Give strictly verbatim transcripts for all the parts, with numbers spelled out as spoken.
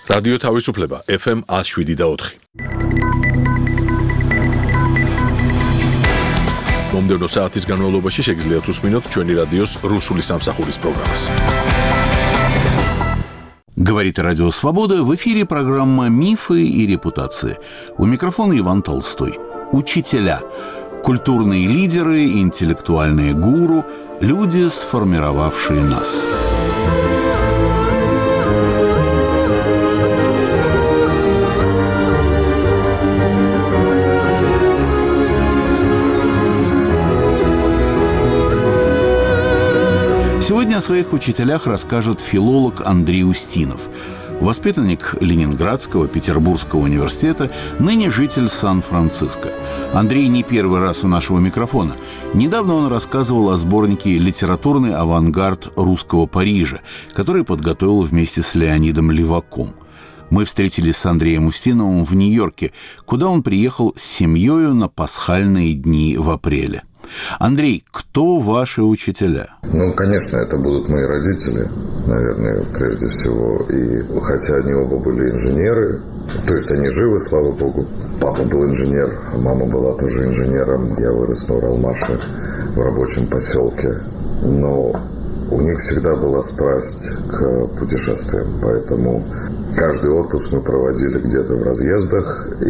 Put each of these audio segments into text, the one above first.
რადიო თავისუფლება ეფ ემ one oh seven და four. მომდევნო საათის განმავლობაში შეგიძლიათ უსმინოთ ჩვენი რადიოს რუსული სამსახურის პროგრამას. Говорит Радио Свобода, в эфире программа «Мифы и репутации». У микрофона Иван Толстой. Учителя. Культурные лидеры, интеллектуальные гуру, люди, сформировавшие нас. Сегодня о своих учителях расскажет филолог Андрей Устинов. Воспитанник Ленинградского, Петербургского университета, ныне житель Сан-Франциско. Андрей не первый раз у нашего микрофона. Недавно он рассказывал о сборнике «Литературный авангард русского Парижа», который подготовил вместе с Леонидом Леваком. Мы встретились с Андреем Устиновым в Нью-Йорке, куда он приехал с семьей на пасхальные дни в апреле. Андрей, кто ваши учителя? Ну, конечно, это будут мои родители, наверное, прежде всего. И хотя они оба были инженеры, то есть они живы, слава богу. Папа был инженер, мама была тоже инженером. Я вырос на Уралмаше в рабочем поселке. Но у них всегда была страсть к путешествиям, поэтому каждый отпуск мы проводили где-то в разъездах, и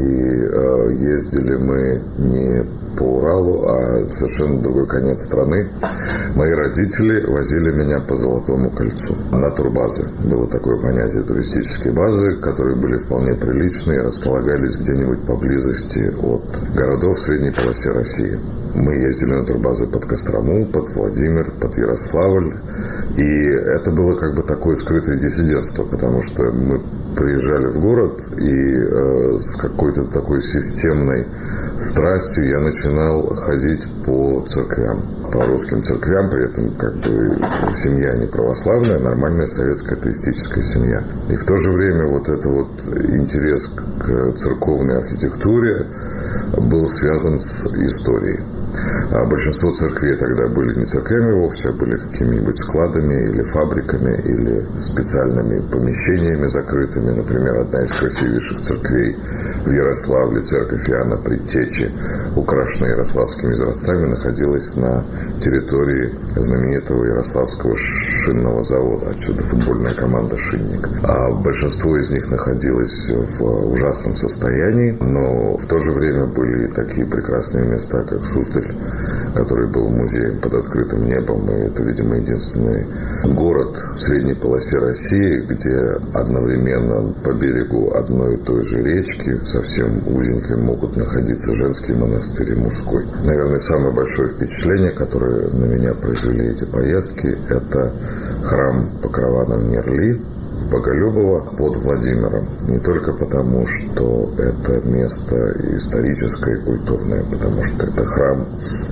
э, ездили мы не по Уралу, а совершенно другой конец страны. Мои родители возили меня по Золотому кольцу на турбазы. Было такое понятие туристические базы, которые были вполне приличные, располагались где-нибудь поблизости от городов в средней полосе России. Мы ездили на турбазы под Кострому, под Владимир, под Ярославль. И это было как бы такое скрытое диссидентство, потому что мы приезжали в город, и э, с какой-то такой системной страстью я начинал ходить по церквям, по русским церквям, при этом как бы семья не православная, нормальная советская атеистическая семья. И в то же время вот этот вот интерес к церковной архитектуре был связан с историей. А большинство церквей тогда были не церквями вовсе, а были какими-нибудь складами или фабриками, или специальными помещениями закрытыми. Например, одна из красивейших церквей в Ярославле, церковь Иоанна Предтечи, украшенная ярославскими изразцами, находилась на территории знаменитого Ярославского шинного завода. Отсюда футбольная команда «Шинник». А большинство из них находилось в ужасном состоянии, но в то же время были такие прекрасные места, как Суздаль, который был музеем под открытым небом. И это, видимо, единственный город в средней полосе России, где одновременно по берегу одной и той же речки, совсем узенькой, могут находиться женский монастырь и мужской. Наверное, самое большое впечатление, которое на меня произвели эти поездки, это храм Покрова Нерли в Боголюбово под Владимиром. Не только потому, что это место историческое и культурное, потому что это храм,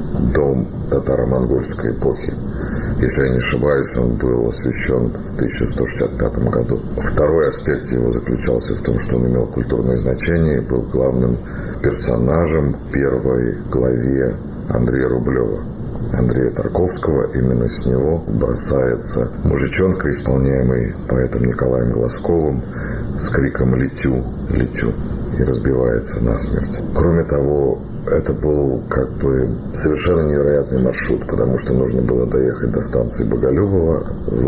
дом татаро-монгольской эпохи. Если я не ошибаюсь, он был освящен в тысяча сто шестьдесят пятом году. Второй аспект его заключался в том, что он имел культурное значение и был главным персонажем в первой главе Андрея Рублева, Андрея Тарковского. Именно с него бросается мужичонка, исполняемый поэтом Николаем Глазковым, с криком «Летю, летю!» и разбивается насмерть. Кроме того, это был как бы совершенно невероятный маршрут, потому что нужно было доехать до станции Боголюбово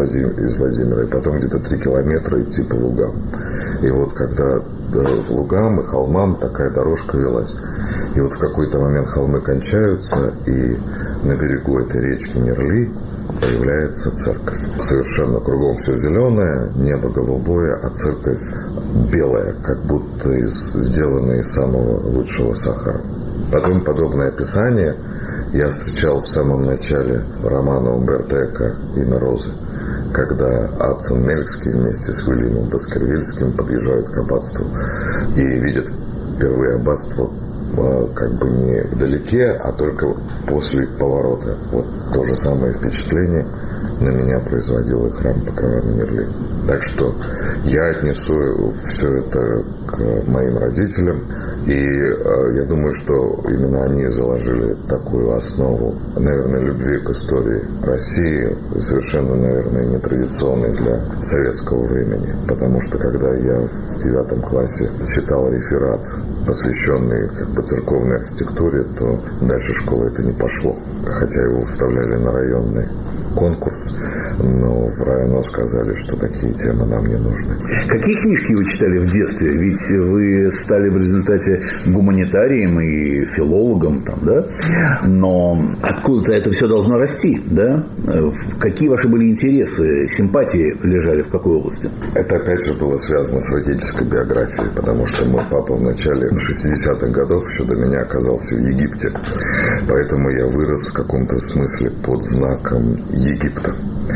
из Владимира и потом где-то три километра идти по лугам. И вот когда к лугам и холмам такая дорожка велась. И вот в какой-то момент холмы кончаются, и на берегу этой речки Нерли появляется церковь. Совершенно кругом все зеленое, небо голубое, а церковь белая, как будто из, сделанная из самого лучшего сахара. Потом подобное описание я встречал в самом начале романа Умберто Эко «Имя Розы», когда Адсон Мелькский вместе с Уильямом Баскервильским подъезжают к аббатству и видят впервые аббатство как бы не вдалеке, а только после поворота. Вот то же самое впечатление на меня производил и храм Покрова Нерли. Так что я отнесу все это к моим родителям. И э, я думаю, что именно они заложили такую основу, наверное, любви к истории России, совершенно, наверное, нетрадиционной для советского времени. Потому что, когда я в девятом классе читал реферат, посвященный как бы церковной архитектуре, то дальше школы это не пошло. Хотя его вставляли на районный конкурс, но в РАИНО сказали, что такие темы нам не нужны. Какие книжки вы читали в детстве? Ведь вы стали в результате гуманитарием и филологом, там, да? Но откуда-то это все должно расти, да? Какие ваши были интересы, симпатии лежали в какой области? Это опять же было связано с родительской биографией, потому что мой папа в начале шестидесятых годов еще до меня оказался в Египте. Поэтому я вырос в каком-то смысле под знаком Египта.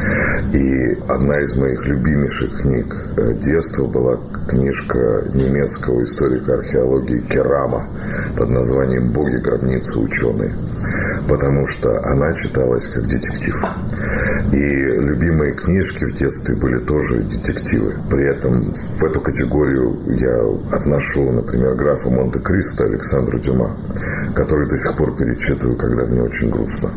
И одна из моих любимейших книг детства была книжка немецкого историка археологии Керама под названием «Боги, гробницы, ученые», потому что она читалась как детектив. И любимые книжки в детстве были тоже детективы. При этом в эту категорию я отношу, например, «Графа Монте-Кристо» Александра Дюма, который до сих пор перечитываю, когда мне очень грустно.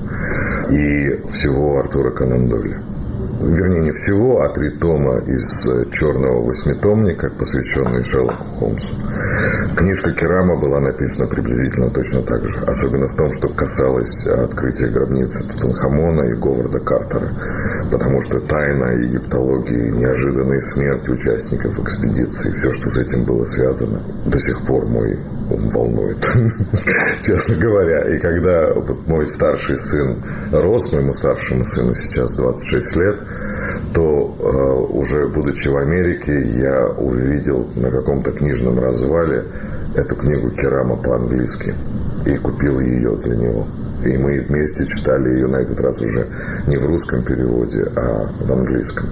И всего Артура Конан Дойля. Вернее, не всего, а три тома из черного восьмитомника, посвященные Шерлоку Холмсу. Книжка Керама была написана приблизительно точно так же. Особенно в том, что касалось открытия гробницы Тутанхамона и Говарда Картера. Потому что тайна египтологии, неожиданные смерти участников экспедиции, все, что с этим было связано, до сих пор мой ум волнует, честно говоря. И когда вот мой старший сын рос, моему старшему сыну сейчас двадцать шесть лет, то э, уже будучи в Америке, я увидел на каком-то книжном развале эту книгу Керама по-английски и купил ее для него. И мы вместе читали ее на этот раз уже не в русском переводе, а в английском.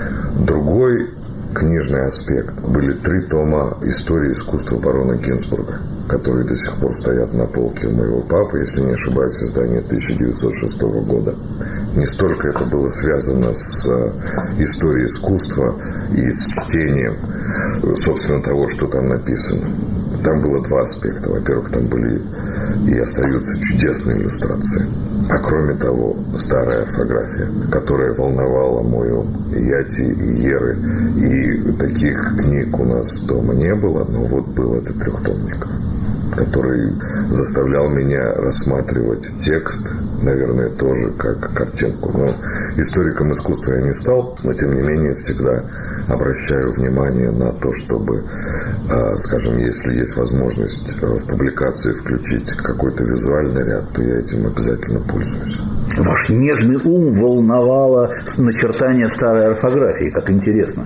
Другой книжный аспект были три тома истории искусства барона Гинзбурга, которые до сих пор стоят на полке у моего папы, если не ошибаюсь, издание тысяча девятьсот шестого года. Не столько это было связано с историей искусства и с чтением, собственно, того, что там написано. Там было два аспекта. Во-первых, там были и остаются чудесные иллюстрации. А кроме того, старая орфография, которая волновала мой ум, Яти и Еры. И таких книг у нас дома не было, но вот был этот трехтомник, который заставлял меня рассматривать текст, наверное, тоже как картинку. Но историком искусства я не стал, но, тем не менее, всегда обращаю внимание на то, чтобы, скажем, если есть возможность в публикации включить какой-то визуальный ряд, то я этим обязательно пользуюсь. Ваш нежный ум волновало начертание старой орфографии, как интересно.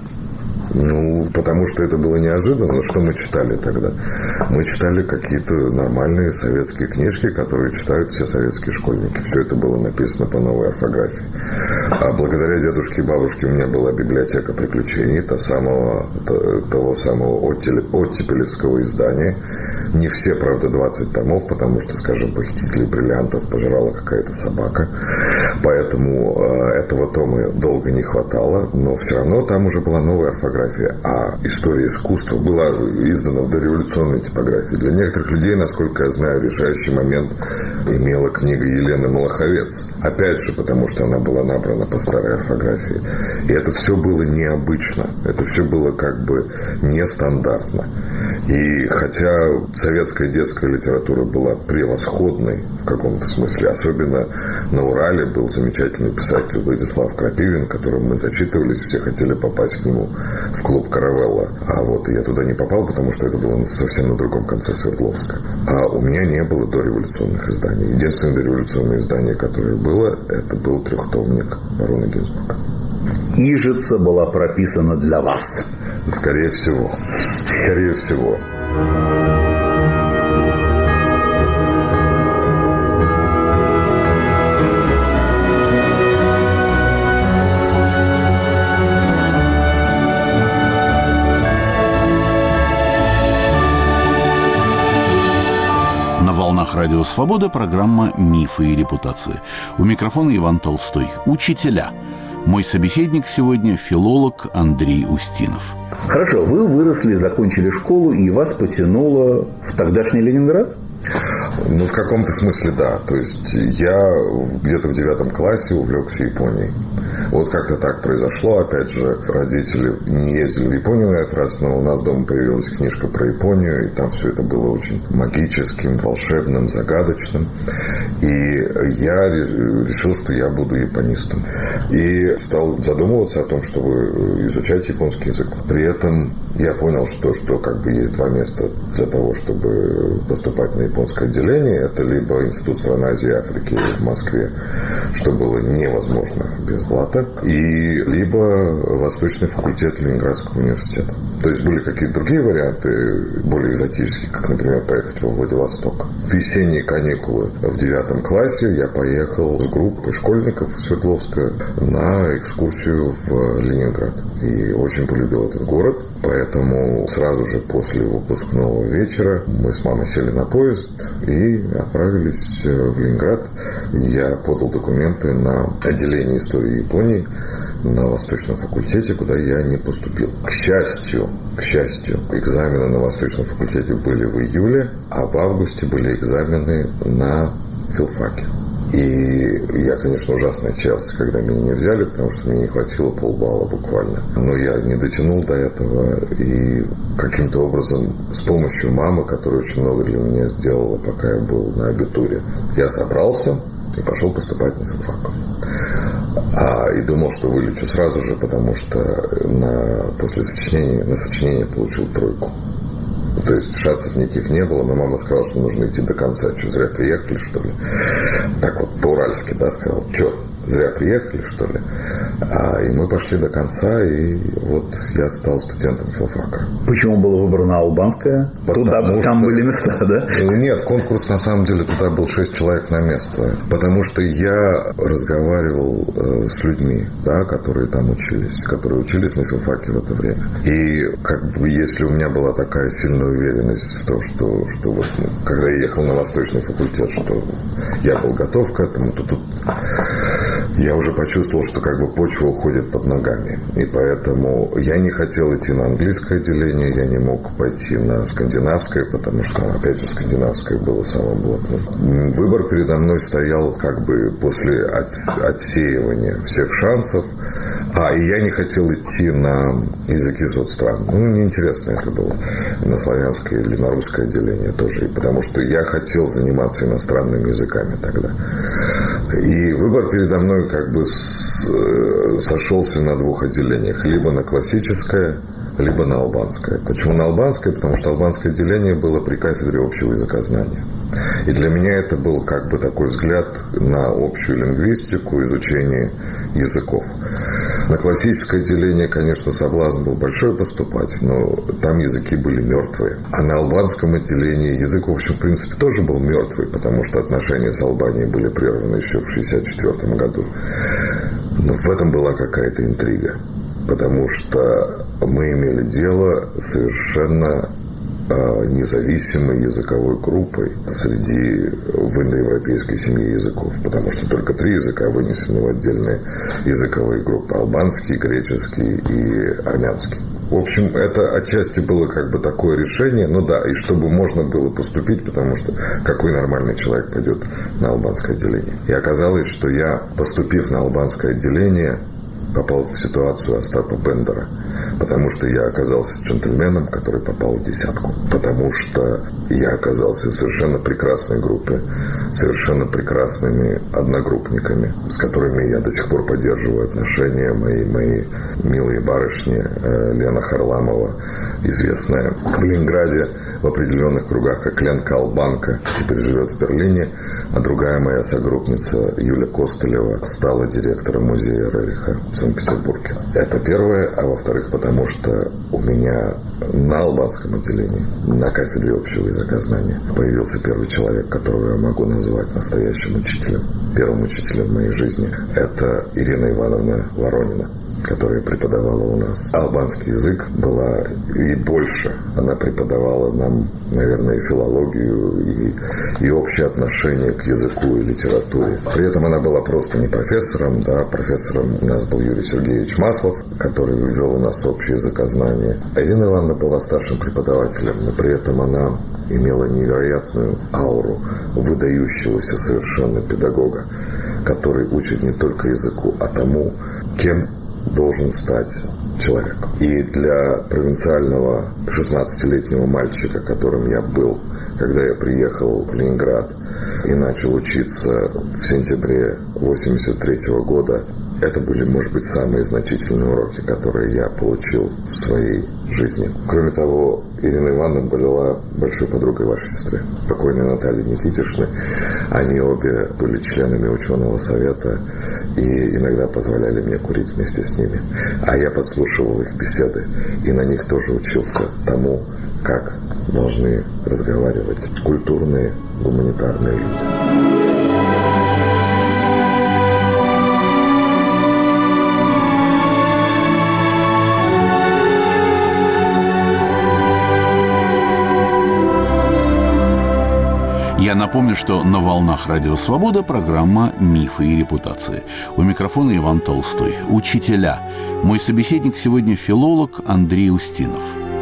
Ну, потому что это было неожиданно. Что мы читали тогда? Мы читали какие-то нормальные советские книжки, которые читают все советские школьники. Все это было написано по новой орфографии. А благодаря дедушке и бабушке у меня была библиотека приключений, того самого, того самого оттепелевского издания. Не все, правда, двадцать томов, потому что, скажем, «Похитителей бриллиантов» пожрала какая-то собака. Поэтому э, этого тома долго не хватало. Но все равно там уже была новая орфография. А история искусства была издана в дореволюционной типографии. Для некоторых людей, насколько я знаю, решающий момент имела книга Елены Малаховец. Опять же, потому что она была набрана по старой орфографии. И это все было необычно. Это все было как бы нестандартно. И хотя советская детская литература была превосходной в каком-то смысле, особенно на Урале был замечательный писатель Владислав Крапивин, которым мы зачитывались, все хотели попасть к нему в клуб «Каравелла». А вот я туда не попал, потому что это было совсем на другом конце Свердловска. А у меня не было дореволюционных изданий. Единственное дореволюционное издание, которое было, это был трехтомник барона Гинзбурга. Ижица была прописана для вас. Скорее всего. Скорее всего. На волнах Радио Свобода программа «Мифы и репутации». У микрофона Иван Толстой. Учителя. Мой собеседник сегодня – филолог Андрей Устинов. Хорошо, вы выросли, закончили школу, и вас потянуло в тогдашний Ленинград? Ну, в каком-то смысле, да. То есть я где-то в девятом классе увлекся Японией. Вот как-то так произошло. Опять же, родители не ездили в Японию на этот раз, но у нас дома появилась книжка про Японию, и там все это было очень магическим, волшебным, загадочным. И я решил, что я буду японистом. И стал задумываться о том, чтобы изучать японский язык. При этом я понял, что, что как бы есть два места для того, чтобы поступать на японское отделение. Это либо Институт стран Азии и Африки в Москве, что было невозможно без блата, и либо Восточный факультет Ленинградского университета. То есть были какие-то другие варианты, более экзотические, как, например, поехать во Владивосток. В весенние каникулы в девятом классе я поехал с группой школьников из Свердловска на экскурсию в Ленинград. И очень полюбил этот город, поэтому сразу же после выпускного вечера мы с мамой сели на поезд и отправились в Ленинград. Я подал документы на отделение истории Японии на Восточном факультете, куда я не поступил. К счастью, к счастью, экзамены на Восточном факультете были в июле, а в августе были экзамены на филфаке. И я, конечно, ужасно отчаялся, когда меня не взяли, потому что мне не хватило полбалла буквально. Но я не дотянул до этого, и каким-то образом с помощью мамы, которая очень много для меня сделала, пока я был на абитуре, я собрался и пошел поступать на филфак. А, и думал, что вылечу сразу же, потому что на, после сочинения, на сочинение получил тройку. То есть шансов никаких не было, но мама сказала, что нужно идти до конца. Что, зря приехали, что ли? Так вот, по-уральски, да, сказал. Что, зря приехали, что ли? А, и мы пошли до конца, и вот я стал студентом филфака. Почему было выбрано албанское? Туда, там что... были места, да? Нет, конкурс, на самом деле, туда был шесть человек на место. Потому что я разговаривал э, с людьми, да, которые там учились, которые учились на филфаке в это время. И как бы, если у меня была такая сильная уверенность в том, что, что вот, ну, когда я ехал на Восточный факультет, что я был готов к этому, то тут я уже почувствовал, что как бы почва уходит под ногами. И поэтому я не хотел идти на английское отделение, я не мог пойти на скандинавское, потому что, опять же, скандинавское было самым блатным. Выбор передо мной стоял как бы после отсеивания всех шансов. А, и я не хотел идти на языки соцстран. Ну, неинтересно это было. На славянское или на русское отделение тоже. Потому что я хотел заниматься иностранными языками тогда. И выбор передо мной как бы с, сошелся на двух отделениях. Либо на классическое, либо на албанское. Почему на албанское? Потому что албанское отделение было при кафедре общего языкознания. И для меня это был как бы такой взгляд на общую лингвистику, изучение языков. На классическое отделение, конечно, соблазн был большой поступать, но там языки были мертвые. А на албанском отделении язык, в общем, в принципе, тоже был мертвый, потому что отношения с Албанией были прерваны еще в шестьдесят четвёртом году. Но в этом была какая-то интрига, потому что мы имели дело совершенно независимой языковой группой среди в индоевропейской семье языков, потому что только три языка вынесены в отдельные языковые группы: албанский, греческий и армянский. В общем, это отчасти было как бы такое решение, ну да, и чтобы можно было поступить, потому что какой нормальный человек пойдет на албанское отделение. И оказалось, что я, поступив на албанское отделение, попал в ситуацию Остапа Бендера, потому что я оказался джентльменом, который попал в десятку, потому что я оказался в совершенно прекрасной группе, совершенно прекрасными одногруппниками, с которыми я до сих пор поддерживаю отношения. Мои, мои милые барышни, Лена Харламова, известная в Ленинграде в определенных кругах как Ленка Албанка, теперь живет в Берлине, а другая моя согруппница Юля Костылева стала директором музея Рериха в Санкт-Петербурге. Это первое, а во-вторых, потому что у меня на албанском отделении, на кафедре общего языкознания, появился первый человек, которого я могу назвать настоящим учителем, первым учителем в моей жизни. Это Ирина Ивановна Воронина. которая преподавала у нас албанский язык, была и больше. Она преподавала нам, наверное, и филологию, и, и общее отношение к языку и литературе. При этом она была просто не профессором, да, профессором у нас был Юрий Сергеевич Маслов, который ввел у нас общее языкознание. А Ирина Ивановна была старшим преподавателем, но при этом она имела невероятную ауру выдающегося совершенно педагога, который учит не только языку, а тому, кем должен стать человек. И для провинциального шестнадцатилетнего мальчика, которым я был, когда я приехал в Ленинград и начал учиться в сентябре восемьдесят третьего года, это были, может быть, самые значительные уроки, которые я получил в своей жизни. Кроме того, Ирина Ивановна была большой подругой вашей сестры, покойной Натальи Никитишны. Они обе были членами ученого совета и иногда позволяли мне курить вместе с ними. А я подслушивал их беседы и на них тоже учился тому, как должны разговаривать культурные, гуманитарные люди. Я напомню, что на волнах Радио Свобода программа «Мифы и репутации». У микрофона Иван Толстой. Учителя. Мой собеседник сегодня филолог Андрей Устинов.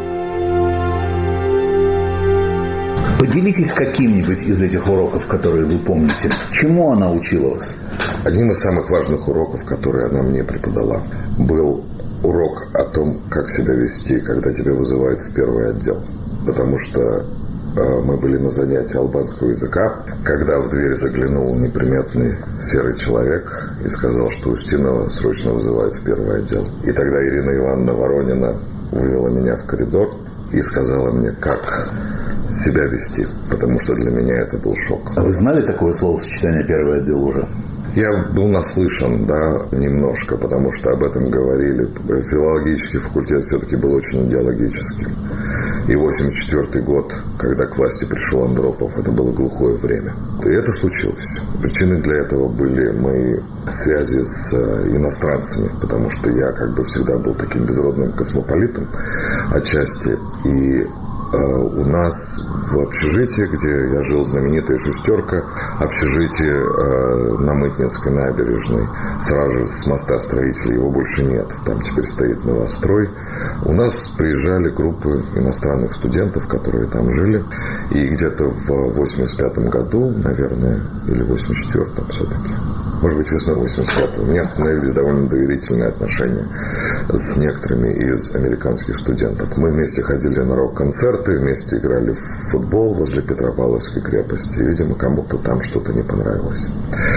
Поделитесь каким-нибудь из этих уроков, которые вы помните. Чему она учила вас? Одним из самых важных уроков, которые она мне преподала, был урок о том, как себя вести, когда тебя вызывают в первый отдел. Потому что мы были на занятии албанского языка, когда в дверь заглянул неприметный серый человек и сказал, что Устинова срочно вызывают в первый отдел. И тогда Ирина Ивановна Воронина вывела меня в коридор и сказала мне, как себя вести, потому что для меня это был шок. А вы знали такое словосочетание «первый отдел» уже? Я был наслышан, да, немножко, потому что об этом говорили. Филологический факультет все-таки был очень идеологическим. И восемьдесят четвёртый год, когда к власти пришел Андропов, это было глухое время. И это случилось. Причиной для этого были мои связи с иностранцами, потому что я как бы всегда был таким безродным космополитом отчасти. И э, у нас в общежитии, где я жил, знаменитая «шестерка», общежитие э, на Мытнинской набережной, сразу же с моста строителей, его больше нет, там теперь стоит новострой. У нас приезжали группы иностранных студентов, которые там жили, и где-то в восемьдесят пятом году, наверное, или в восемьдесят четвёртом все-таки, может быть, весной восемьдесят пятого, у меня становились довольно доверительные отношения с некоторыми из американских студентов. Мы вместе ходили на рок-концерты, вместе играли в футбол возле Петропавловской крепости. И, видимо, кому-то там что-то не понравилось.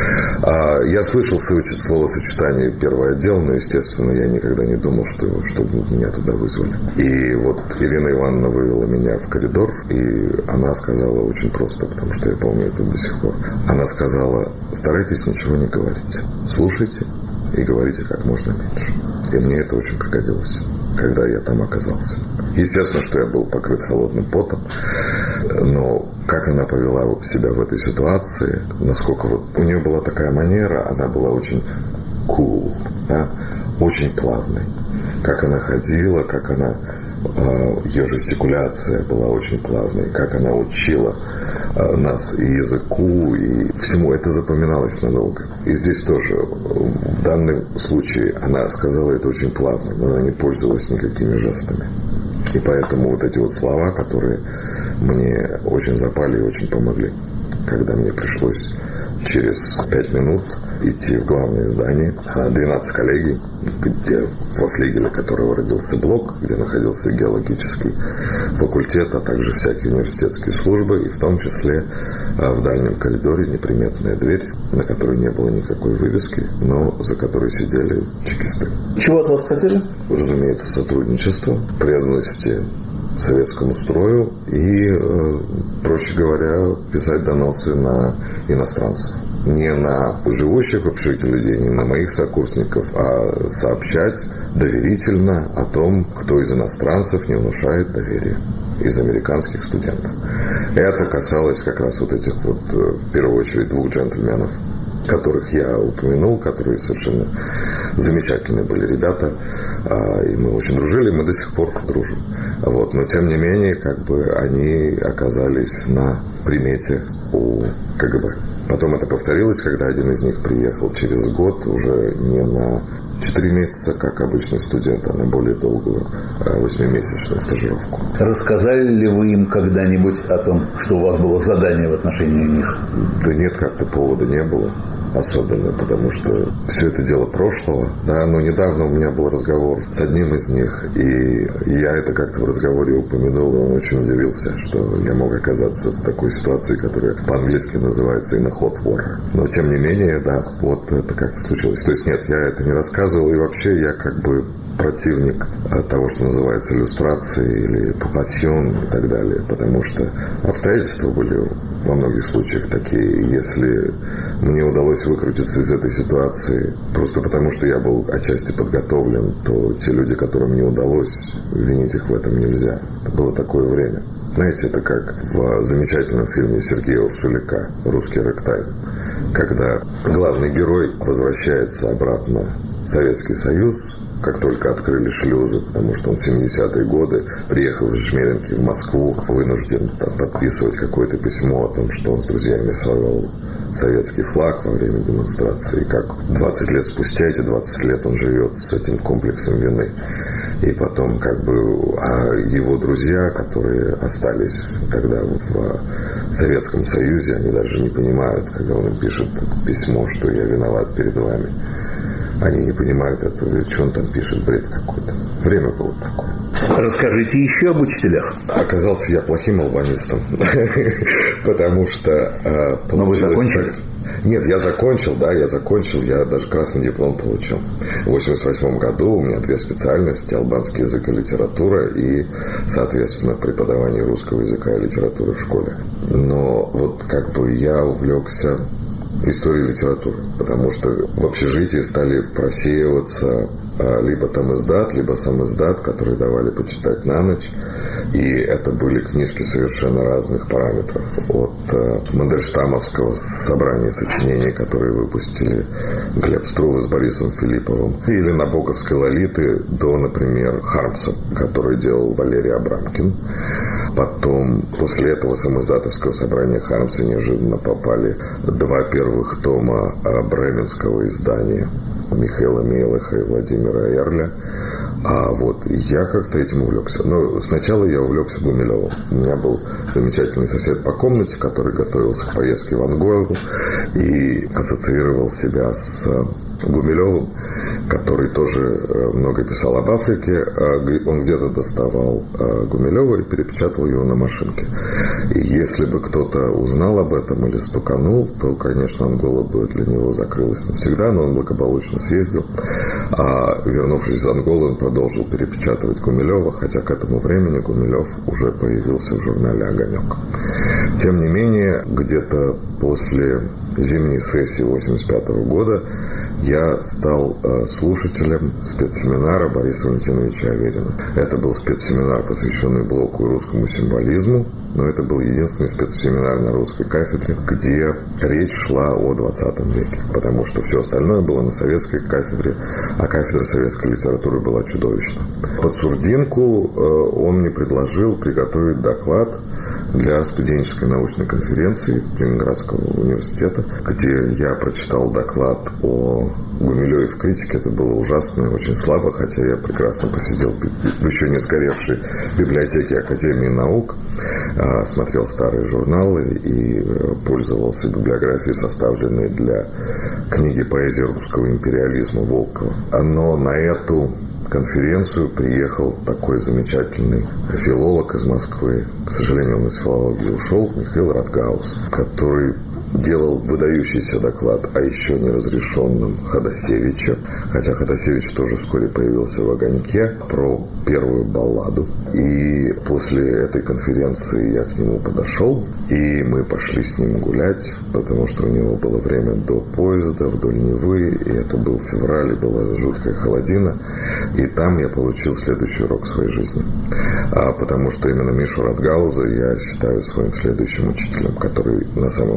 Я слышал словосочетание «первый отдел», но, естественно, я никогда не думал, что, что меня туда вызвали. И вот Ирина Ивановна вывела меня в коридор, и она сказала очень просто, потому что я помню это до сих пор. Она сказала: старайтесь ничего не говорить. Слушайте и говорите как можно меньше. И мне это очень пригодилось, когда я там оказался. Естественно, что я был покрыт холодным потом, но как она повела себя в этой ситуации, насколько вот у нее была такая манера, она была очень cool, да, очень плавной. Как она ходила, как она, ее жестикуляция была очень плавной, как она учила нас и языку, и всему, это запоминалось надолго. И здесь тоже, в данном случае, она сказала это очень плавно, но она не пользовалась никакими жестами. И поэтому вот эти вот слова, которые мне очень запали и очень помогли, когда мне пришлось через пять минут идти в главное здание двенадцать коллегий, где, во флигеле которого родился блок, где находился геологический факультет, а также всякие университетские службы, и в том числе в дальнем коридоре неприметная дверь, на которой не было никакой вывески, но за которой сидели чекисты. Чего от вас хотели? Разумеется, сотрудничество, преданности советскому строю и, проще говоря, писать доносы на иностранцев. Не на живущих в общежитии людей, не на моих сокурсников, а сообщать доверительно о том, кто из иностранцев не внушает доверия, из американских студентов. Это касалось как раз вот этих вот, в первую очередь, двух джентльменов, которых я упомянул, которые совершенно замечательные были ребята, и мы очень дружили, мы до сих пор дружим. Вот. Но, тем не менее, как бы они оказались на примете у КГБ. Потом это повторилось, когда один из них приехал через год, уже не на четыре месяца, как обычный студент, а на более долгую восьмимесячную стажировку. Рассказали ли вы им когда-нибудь о том, что у вас было задание в отношении них? Да нет, как-то повода не было особенно, потому что все это дело прошлого. Да, но недавно у меня был разговор с одним из них, и я это как-то в разговоре упомянул, и он очень удивился, что я мог оказаться в такой ситуации, которая по-английски называется in a hot water. Но тем не менее, да, вот это как-то случилось. То есть нет, я это не рассказывал, и вообще я как бы противник того, что называется иллюстрацией или пассион и так далее, потому что обстоятельства были во многих случаях такие. Если мне удалось выкрутиться из этой ситуации просто потому, что я был отчасти подготовлен, то те люди, которым не удалось, винить их в этом нельзя. Это было такое время. Знаете, это как в замечательном фильме Сергея Урсуляка «Русский рэктайм», когда главный герой возвращается обратно в Советский Союз, как только открыли шлюзы, потому что он в семидесятые годы, приехав из Жмеринки в Москву, вынужден там подписывать какое-то письмо о том, что он с друзьями сорвал советский флаг во время демонстрации. И как двадцать лет спустя, эти двадцать лет он живет с этим комплексом вины. И потом как бы а его друзья, которые остались тогда в Советском Союзе, они даже не понимают, когда он им пишет письмо, что я виноват перед вами. Они не понимают этого, что он там пишет, бред какой-то. Время было такое. Расскажите еще об учителях. Оказался я плохим албанистом, потому что... Но вы закончили? Нет, я закончил, да, я закончил, я даже красный диплом получил. В восемьдесят восьмом году у меня две специальности: албанский язык и литература, и, соответственно, преподавание русского языка и литературы в школе. Но вот как бы я увлекся историей литературы, потому что в общежитии стали просеиваться либо там издат, либо сам издат, которые давали почитать на ночь. И это были книжки совершенно разных параметров. От э, Мандельштамовского собрания сочинений, которые выпустили Глеб Струве с Борисом Филипповым, или Набоковской Лолиты, до, например, Хармса, который делал Валерий Абрамкин. Потом, после этого самоиздатовского собрания Хармса неожиданно попали два первых тома бременского издания Михаила Мейлаха и Владимира Эрля. А вот я как-то этим увлекся. Но сначала я увлекся Гумилевым. У меня был замечательный сосед по комнате, который готовился к поездке в Анголу и ассоциировал себя с Гумилевым, который тоже много писал об Африке. Он где-то доставал Гумилева и перепечатал его на машинке. И если бы кто-то узнал об этом или стуканул, то, конечно, Ангола бы для него закрылась навсегда, но он благополучно съездил. А вернувшись из Анголы, он продолжил перепечатывать Гумилева, хотя к этому времени Гумилев уже появился в журнале «Огонек». Тем не менее, где-то после зимней сессии восемьдесят пятого года я стал э, слушателем спецсеминара Бориса Валентиновича Аверина. Это был спецсеминар, посвященный блоку и русскому символизму, но это был единственный спецсеминар на русской кафедре, где речь шла о двадцатом веке, потому что все остальное было на советской кафедре, а кафедра советской литературы была чудовищна. Под сурдинку э, он мне предложил приготовить доклад для студенческой научной конференции Ленинградского университета, где я прочитал доклад о Гумилеве в критике. Это было ужасно, очень слабо, хотя я прекрасно посидел в еще не сгоревшей библиотеке Академии наук, смотрел старые журналы и пользовался библиографией, составленной для книги «Поэзия русского империализма» Волкова. Но на эту конференцию приехал такой замечательный филолог из Москвы, к сожалению, он из филологии ушел, Михаил Радгаус, который делал выдающийся доклад о еще неразрешенном Ходосевиче, хотя Ходосевич тоже вскоре появился в «Огоньке», про первую балладу. И после этой конференции я к нему подошел, и мы пошли с ним гулять, потому что у него было время до поезда вдоль Невы, и это был февраль, и была жуткая холодина. И там я получил следующий урок своей жизни. А потому что именно Мишу Радгауза я считаю своим следующим учителем, который на самом деле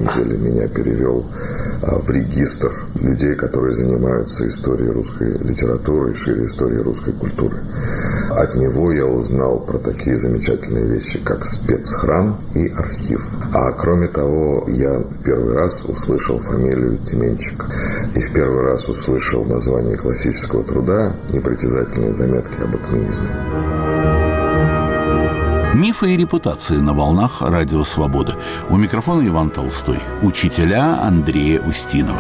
меня перевел в регистр людей, которые занимаются историей русской литературы и шире историей русской культуры. От него я узнал про такие замечательные вещи, как спецхран и архив. А кроме того, я первый раз услышал фамилию Тименчик. И в первый раз услышал название классического труда «Непритязательные заметки об акмеизме». Мифы и репутации на волнах Радио Свобода. У микрофона Иван Толстой. Учителя Андрея Устинова.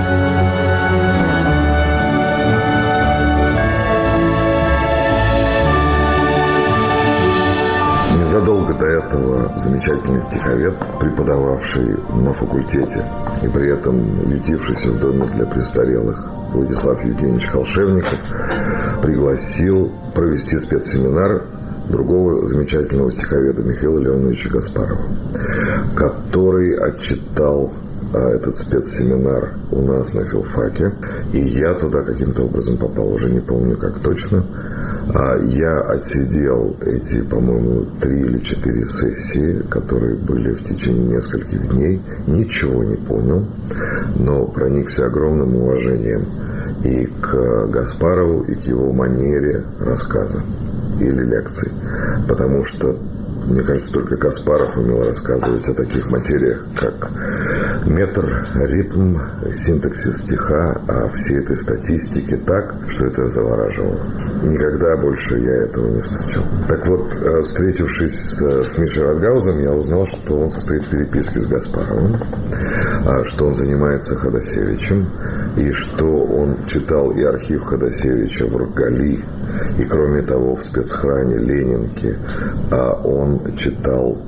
Незадолго до этого замечательный стиховед, преподававший на факультете и при этом ютившийся в доме для престарелых, Владислав Евгеньевич Холшевников, пригласил провести спецсеминар другого замечательного стиховеда Михаила Леоновича Гаспарова, который отчитал а, этот спецсеминар у нас на филфаке. И я туда каким-то образом попал, уже не помню как точно. А, я отсидел эти, по-моему, три или четыре сессии, которые были в течение нескольких дней. Ничего не понял, но проникся огромным уважением и к Гаспарову, и к его манере рассказа или лекций. Потому что, мне кажется, только Каспаров умел рассказывать о таких материях, как метр, ритм, синтаксис стиха, о всей этой статистике так, что это завораживало. Никогда больше я этого не встречал. Так вот, встретившись с Мишей Радгаузом, я узнал, что он состоит в переписке с Гаспаровым, что он занимается Ходосевичем, и что он читал и архив Ходосевича в Ргали, и кроме того в спецхране Ленинки он читал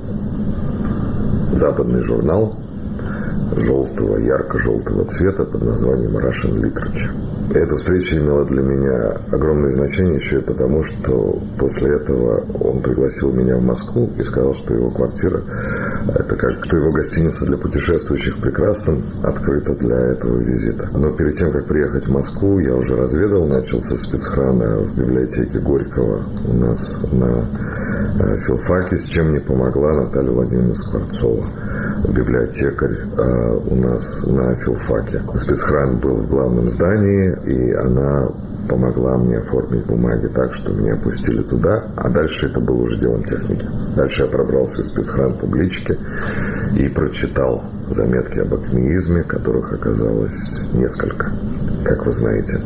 западный журнал желтого, ярко-желтого цвета под названием Russian Literature. Эта встреча имела для меня огромное значение еще и потому, что после этого он пригласил меня в Москву и сказал, что его квартира, это как, что его гостиница для путешествующих в Прекрасном открыта для этого визита. Но перед тем, как приехать в Москву, я уже разведал, начал со спецхрана в библиотеке Горького у нас на филфаке, с чем мне помогла Наталья Владимировна Скворцова, библиотекарь э, у нас на филфаке. Спецхран был в главном здании, и она помогла мне оформить бумаги так, что меня пустили туда, а дальше это было уже делом техники. Дальше я пробрался в спецхран публички и прочитал заметки об акмеизме, которых оказалось несколько, как вы знаете.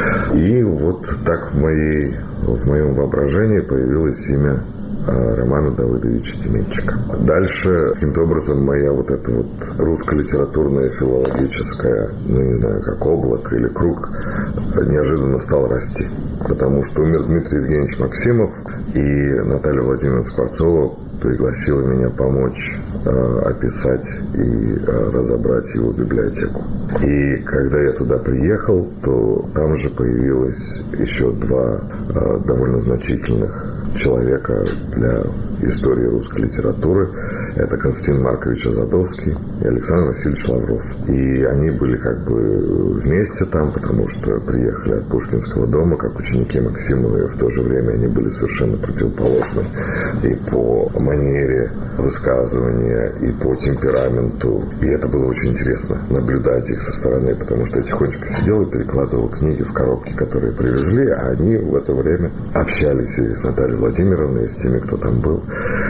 И вот так в, моей, в моем воображении появилось имя Романа Давыдовича Тименчика. Дальше, каким-то образом, моя вот эта вот русско-литературная филологическая, ну не знаю, как облако или круг, неожиданно стал расти. Потому что умер Дмитрий Евгеньевич Максимов, и Наталья Владимировна Скворцова пригласила меня помочь э, описать и э, разобрать его библиотеку. И когда я туда приехал, то там же появилось еще два э, довольно значительных человека для истории русской литературы. Это Константин Маркович Азадовский и Александр Васильевич Лавров. И они были как бы вместе там, потому что приехали от Пушкинского дома, как ученики Максимова, и в то же время они были совершенно противоположны и по манере высказывания, и по темпераменту. И это было очень интересно наблюдать их со стороны, потому что я тихонечко сидел и перекладывал книги в коробки, которые привезли, а они в это время общались и с Натальей Владимировной, и с теми, кто там был.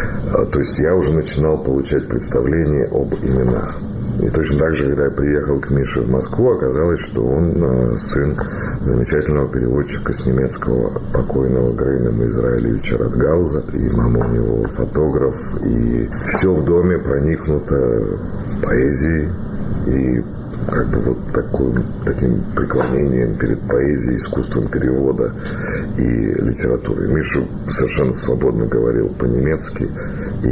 То есть я уже начинал получать представление об именах. И точно так же, когда я приехал к Мише в Москву, оказалось, что он сын замечательного переводчика с немецкого покойного Грейнема Израилевича Радгауза. И мама у него фотограф. И все в доме проникнуто поэзией. И как бы вот такой, таким преклонением перед поэзией, искусством перевода и литературой. Миша совершенно свободно говорил по-немецки и,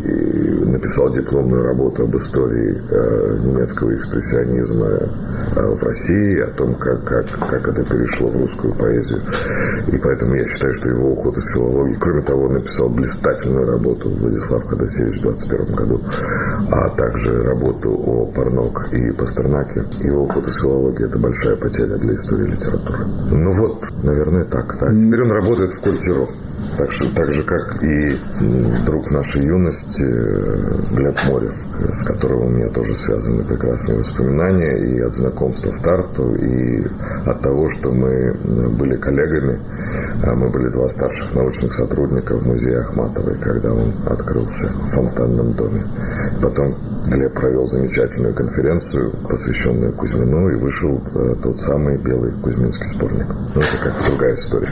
и написал дипломную работу об истории э, немецкого экспрессионизма э, в России, о том, как, как, как это перешло в русскую поэзию. И поэтому я считаю, что его уход из филологии, кроме того, он написал блистательную работу Владислав Ходосевич в двадцать первом году, а также работу о Парнок и Пастернаке. Его уход из филологии – это большая потеря для истории литературы. Ну вот, наверное, так. так. Теперь он работает в Кольтеро. Так, что, так же, как и друг нашей юности Глеб Морев, с которым у меня тоже связаны прекрасные воспоминания и от знакомства в Тарту, и от того, что мы были коллегами. Мы были два старших научных сотрудника в музее Ахматовой, когда он открылся в Фонтанном доме. Потом Глеб провел замечательную конференцию, посвященную Кузьмину, и вышел тот самый белый кузьминский сборник. Ну, это как бы другая история.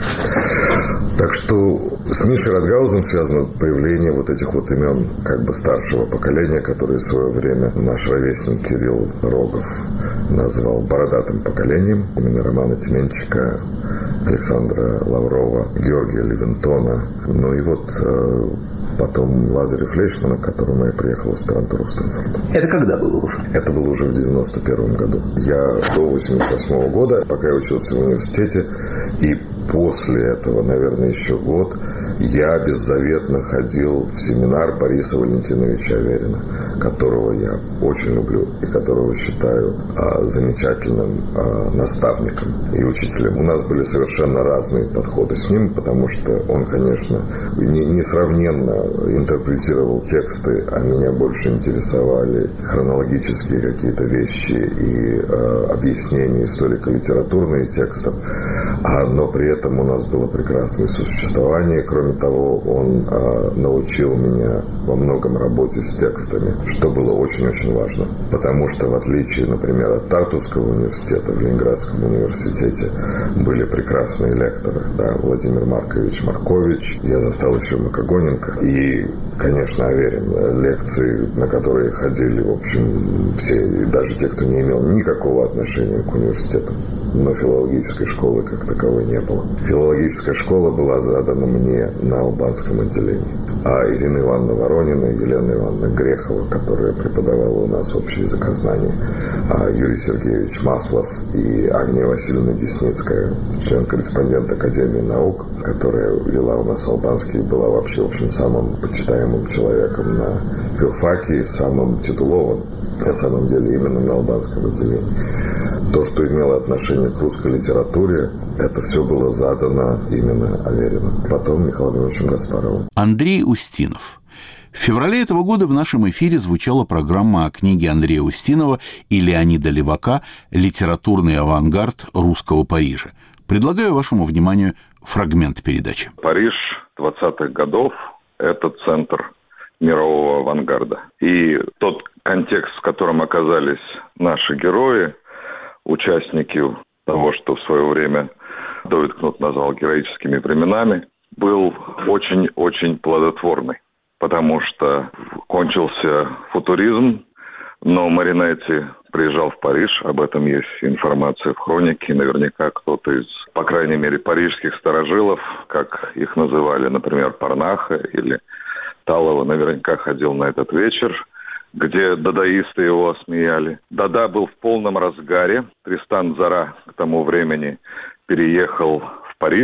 Так что с Мишей Радгаузом связано появление вот этих вот имен как бы старшего поколения, которые в свое время наш ровесник Кирилл Рогов назвал бородатым поколением. Именно Романа Тименчика, Александра Лаврова, Георгия Левинтона. Ну и вот э, потом Лазаря Флейшмана, к которому я приехал в аспирантуру в Стэнфорд. Это когда было уже? Это было уже в девяносто первом году. Я до восемьдесят восьмого года, пока я учился в университете, и после этого, наверное, еще год, я беззаветно ходил в семинар Бориса Валентиновича Аверина, которого я очень люблю и которого считаю а, замечательным а, наставником и учителем. У нас были совершенно разные подходы с ним, потому что он, конечно, не, несравненно интерпретировал тексты, а меня больше интересовали хронологические какие-то вещи и а, объяснения историко-литературные текстов, а, но при этом у нас было прекрасное существование. Кроме того, он а, научил меня во многом работе с текстами, что было очень-очень важно. Потому что, в отличие, например, от Тартуского университета, в Ленинградском университете были прекрасные лекторы. Да, Владимир Маркович Маркович, я застал еще Макогоненко и, конечно, Аверин. Лекции, на которые ходили, в общем, все, даже те, кто не имел никакого отношения к университету. Но филологической школы как таковой не было. Филологическая школа была задана мне на албанском отделении. А Ирина Ивановна Воронина и Елена Ивановна Грехова, которая преподавала у нас общее языкознание, а Юрий Сергеевич Маслов и Агния Васильевна Десницкая, член-корреспондент Академии наук, которая вела у нас албанский, была вообще, в общем, самым почитаемым человеком на филфаке и самым титулованным, на самом деле, именно на албанском отделении. То, что имело отношение к русской литературе, это все было задано именно Авериным, потом Михаилом Ивановичем Гаспаровым. Андрей Устинов. В феврале этого года в нашем эфире звучала программа о книге Андрея Устинова и Леонида Левака «Литературный авангард русского Парижа». Предлагаю вашему вниманию фрагмент передачи. Париж двадцатых годов – это центр мирового авангарда. И тот контекст, в котором оказались наши герои, участники того, что в свое время Давид Кнут назвал героическими временами, был очень-очень плодотворный, потому что кончился футуризм, но Маринетти приезжал в Париж, об этом есть информация в хронике, наверняка кто-то из, по крайней мере, парижских старожилов, как их называли, например, Парнаха или Талова, наверняка ходил на этот вечер, где дадаисты его осмеяли. Дада был в полном разгаре. Тристан Зара к тому времени переехал в Париж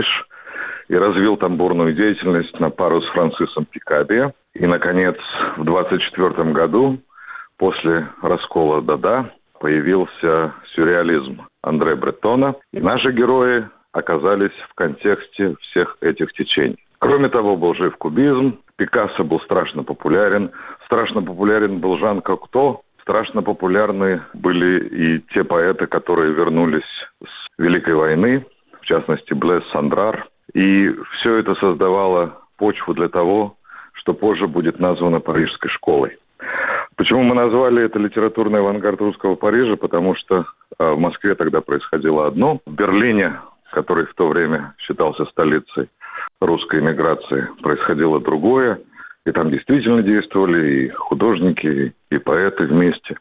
и развил там бурную деятельность на пару с Францисом Пикабия. И, наконец, в двадцать четвёртом году, после раскола Дада, появился сюрреализм Андре Бретона. И наши герои оказались в контексте всех этих течений. Кроме того, был жив кубизм, Пикассо был страшно популярен, страшно популярен был Жан Кокто, страшно популярны были и те поэты, которые вернулись с Великой войны, в частности Блэс Сандрар. И все это создавало почву для того, что позже будет названо Парижской школой. Почему мы назвали это литературный авангард русского Парижа? Потому что в Москве тогда происходило одно, в Берлине, который в то время считался столицей русской эмиграции, происходило другое, и там действительно действовали и художники, и поэты вместе.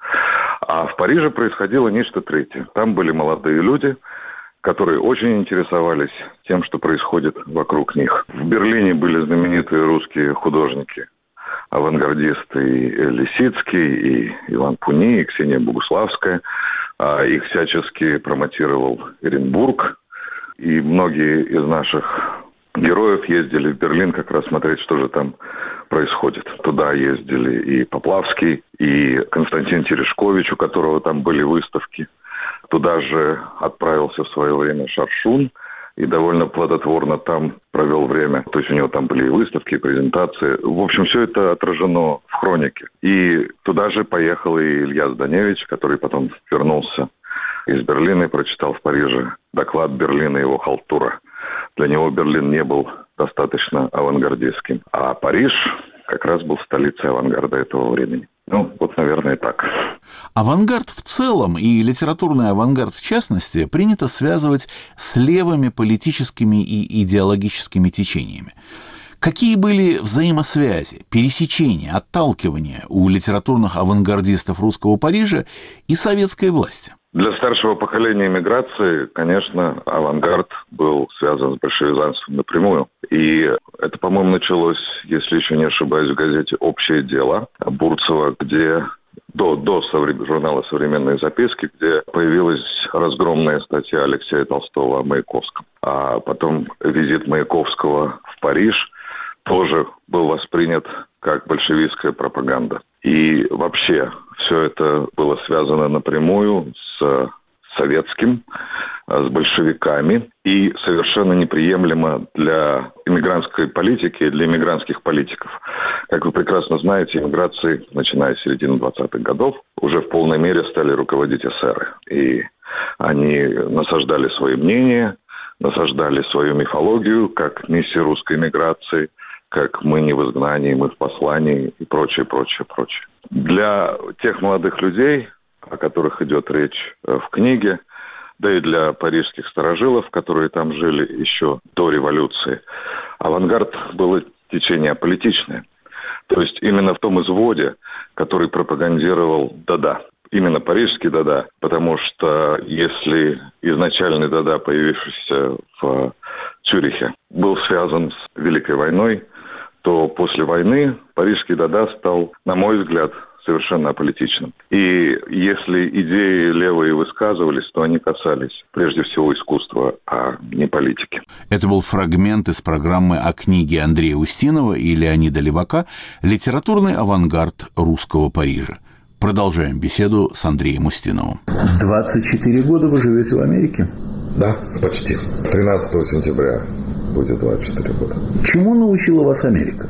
А в Париже происходило нечто третье. Там были молодые люди, которые очень интересовались тем, что происходит вокруг них. В Берлине были знаменитые русские художники, авангардисты и Лисицкий, и Иван Пуни, и Ксения Богуславская. А их всячески промотировал Эренбург, и многие из наших героев ездили в Берлин как раз смотреть, что же там происходит. Туда ездили и Поплавский, и Константин Терешкович, у которого там были выставки. Туда же отправился в свое время Шаршун, и довольно плодотворно там провел время. То есть у него там были и выставки, и презентации. В общем, все это отражено в хронике. И туда же поехал и Илья Зданевич, который потом вернулся из Берлина и прочитал в Париже доклад Берлина и его халтура. Для него Берлин не был достаточно авангардистским. А Париж как раз был столицей авангарда этого времени. Ну, вот, наверное, так. Авангард в целом и литературный авангард в частности принято связывать с левыми политическими и идеологическими течениями. Какие были взаимосвязи, пересечения, отталкивания у литературных авангардистов русского Парижа и советской власти? Для старшего поколения эмиграции, конечно, авангард был связан с большевизацией напрямую. И это, по-моему, началось, если еще не ошибаюсь, в газете «Общее дело» Бурцева, где до, до совре- журнала «Современные записки», где появилась разгромная статья Алексея Толстого о Маяковском. А потом визит Маяковского в Париж тоже был воспринят как большевистская пропаганда. И вообще все это было связано напрямую с советским, с большевиками и совершенно неприемлемо для иммигрантской политики, для иммигрантских политиков. Как вы прекрасно знаете, иммиграции, начиная с середины двадцатых годов, уже в полной мере стали руководить эсеры. И они насаждали свои мнения, насаждали свою мифологию, как миссия русской иммиграции, как мы не в изгнании, мы в послании и прочее, прочее, прочее. Для тех молодых людей, о которых идет речь в книге, да и для парижских старожилов, которые там жили еще до революции, авангард было течение аполитичное. То есть именно в том изводе, который пропагандировал Дада. Именно парижский Дада, потому что если изначальный Дада, появившийся в Цюрихе, был связан с Великой войной, то после войны парижский Дада стал, на мой взгляд, совершенно аполитичным. И если идеи левые высказывались, то они касались прежде всего искусства, а не политики. Это был фрагмент из программы о книге Андрея Устинова и Леонида Левака «Литературный авангард русского Парижа». Продолжаем беседу с Андреем Устиновым. двадцать четыре года вы живете в Америке? Да, почти. тринадцатого сентября будет двадцать четыре года. Чему научила вас Америка?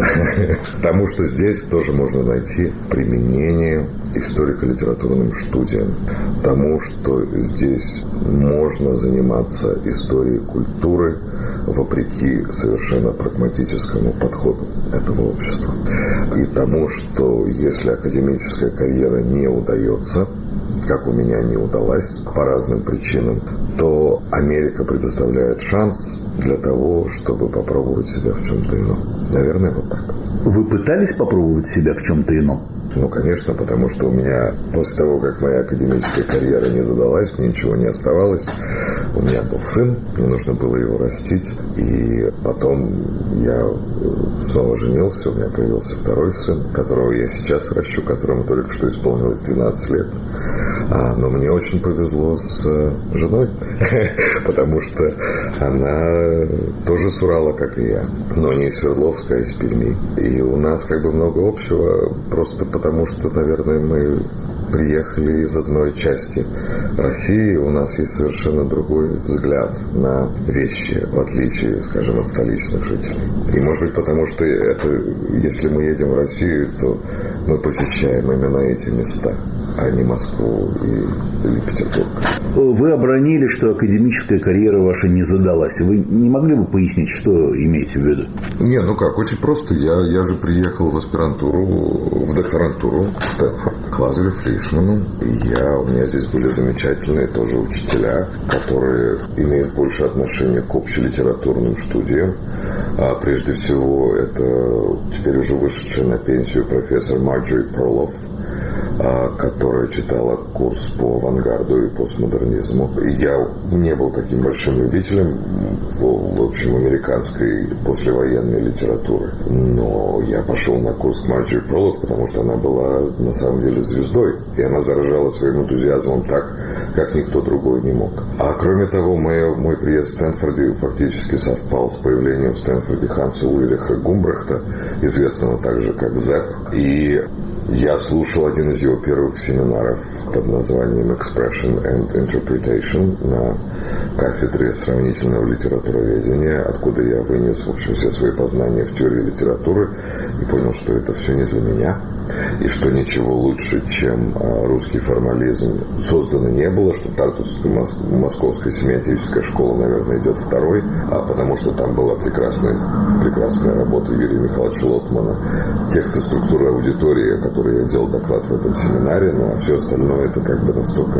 Тому, что здесь тоже можно найти применение историко-литературным студиям. Тому, что здесь можно заниматься историей культуры вопреки совершенно прагматическому подходу этого общества. И тому, что если академическая карьера не удается, как у меня не удалась по разным причинам, то Америка предоставляет шанс для того, чтобы попробовать себя в чем-то ином. Наверное, вот так. Вы пытались попробовать себя в чем-то ином? Ну, конечно, потому что у меня после того, как моя академическая карьера не задалась, мне ничего не оставалось. У меня был сын, мне нужно было его растить. И потом я снова женился, у меня появился второй сын, которого я сейчас ращу, которому только что исполнилось двенадцать лет. А, но мне очень повезло с женой, потому что она тоже с Урала, как и я, но не из Свердловска, а из Перми. И у нас как бы много общего, просто потому что, наверное, мы приехали из одной части России, у нас есть совершенно другой взгляд на вещи, в отличие, скажем, от столичных жителей. И, может быть, потому что это, если мы едем в Россию, то мы посещаем именно эти места, а не Москву и, или Петербург. Вы обронили, что академическая карьера ваша не задалась. Вы не могли бы пояснить, что имеете в виду? Не, ну как, очень просто. Я, я же приехал в аспирантуру, в докторантуру в Стэнфорд, к Лазарю Флейшману. Я, у меня здесь были замечательные тоже учителя, которые имеют больше отношения к общелитературным студиям. А прежде всего, это теперь уже вышедшая на пенсию профессор Марджори Перлов, которая читала курс по авангарду и постмодернизму. Я не был таким большим любителем, в, в общем, американской послевоенной литературы. Но я пошел на курс к Марджори Перлов, потому что она была на самом деле звездой. И она заражала своим энтузиазмом так, как никто другой не мог. А кроме того, мой, мой приезд в Стэнфорде фактически совпал с появлением в Стэнфорде Ханса Ульриха Гумбрехта, известного также как Зепп. И Я слушал один из его первых семинаров под названием «Expression and Interpretation» на кафедре сравнительного литературоведения, откуда я вынес, в общем, все свои познания в теории литературы и понял, что это все не для меня, и что ничего лучше, чем русский формализм, создано не было, что Тартусская, московская семиотическая школа, наверное, идет второй, а потому что там была прекрасная, прекрасная работа Юрия Михайловича Лотмана, текст и структура аудитории, о которой я делал доклад в этом семинаре, ну а все остальное это как бы настолько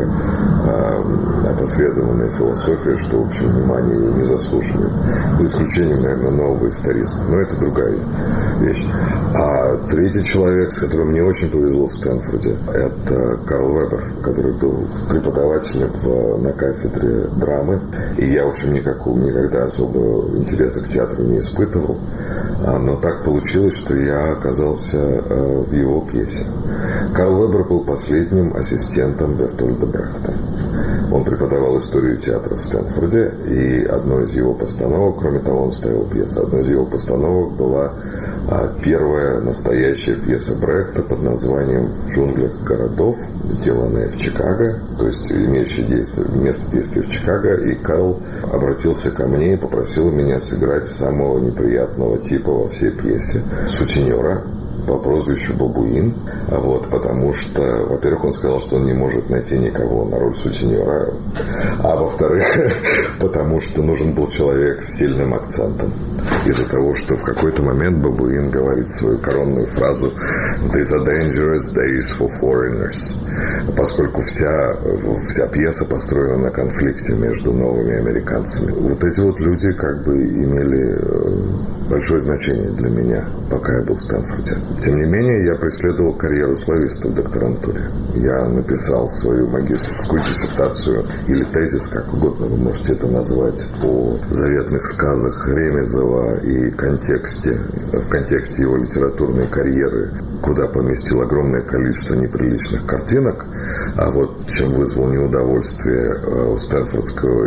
э, опосредованная философия, что, в общем, внимания ей не заслуживает. За исключением, наверное, нового историзма. Но это другая вещь. А третий человек, с которым мне очень повезло в Стэнфорде, это Карл Вебер, который был преподавателем в, на кафедре драмы. И я, в общем, никакого, никогда особо интереса к театру не испытывал. Но так получилось, что я оказался в его пьесе. Карл Вебер был последним ассистентом Бертольда Брехта. Он преподавал историю театра в Стэнфорде, и одной из его постановок, кроме того, он ставил пьесы, одной из его постановок была первая настоящая пьеса Брехта под названием «В джунглях городов», сделанная в Чикаго, то есть имеющая действие, место действия в Чикаго, и Карл обратился ко мне и попросил меня сыграть самого неприятного типа во всей пьесе — сутенера по прозвищу Бабуин, вот, потому что, во-первых, он сказал, что он не может найти никого на роль сутенера, а во-вторых, потому что нужен был человек с сильным акцентом. Из-за того, что в какой-то момент Бабуин говорит свою коронную фразу «These are dangerous days for foreigners», поскольку вся, вся пьеса построена на конфликте между новыми американцами. Вот эти вот люди как бы имели большое значение для меня, пока я был в Стэнфорде. Тем не менее, я преследовал карьеру слависта в докторантуре. Я написал свою магистерскую диссертацию или тезис, как угодно вы можете это назвать, о заветных сказах Ремезова и контексте, в контексте его литературной карьеры, куда поместил огромное количество неприличных картинок, а вот чем вызвал неудовольствие у Стэнфордского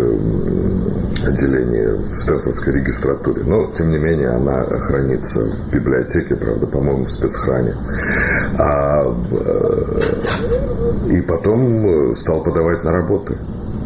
отделения, в Стэнфордской регистратуре. Но, тем не менее, она хранится в библиотеке, правда, по-моему, в спецхране. А, и потом стал подавать на работы.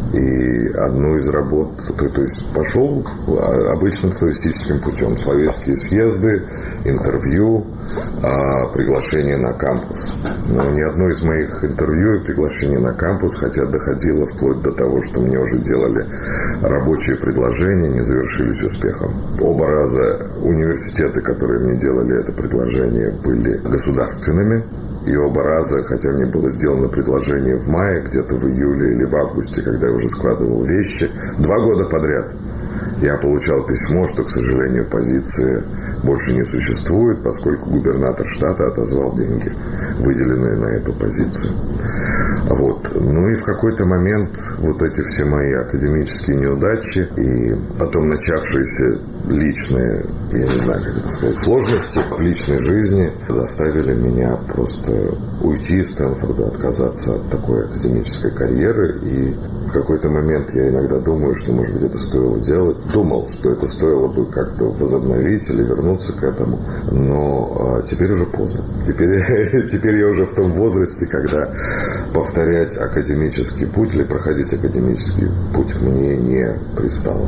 И одну из работ, то, то есть пошел обычным славистическим путем. Славистские съезды, интервью, а, приглашение на кампус. Но ни одно из моих интервью и приглашений на кампус, хотя доходило вплоть до того, что мне уже делали рабочие предложения, не завершились успехом. Оба раза университеты, которые мне делали это предложение, были государственными. И оба раза, хотя мне было сделано предложение в мае, где-то в июле или в августе, когда я уже складывал вещи, два года подряд я получал письмо, что, к сожалению, позиции больше не существует, поскольку губернатор штата отозвал деньги, выделенные на эту позицию. Вот. Ну и в какой-то момент вот эти все мои академические неудачи и потом начавшиеся личные, я не знаю, как это сказать, сложности в личной жизни заставили меня просто уйти из Стэнфорда, отказаться от такой академической карьеры. И в какой-то момент я иногда думаю, что, может быть, это стоило делать. Думал, что это стоило бы как-то возобновить или вернуться к этому. Но а, теперь уже поздно. Теперь, теперь я уже в том возрасте, когда повторять академический путь или проходить академический путь мне не пристало.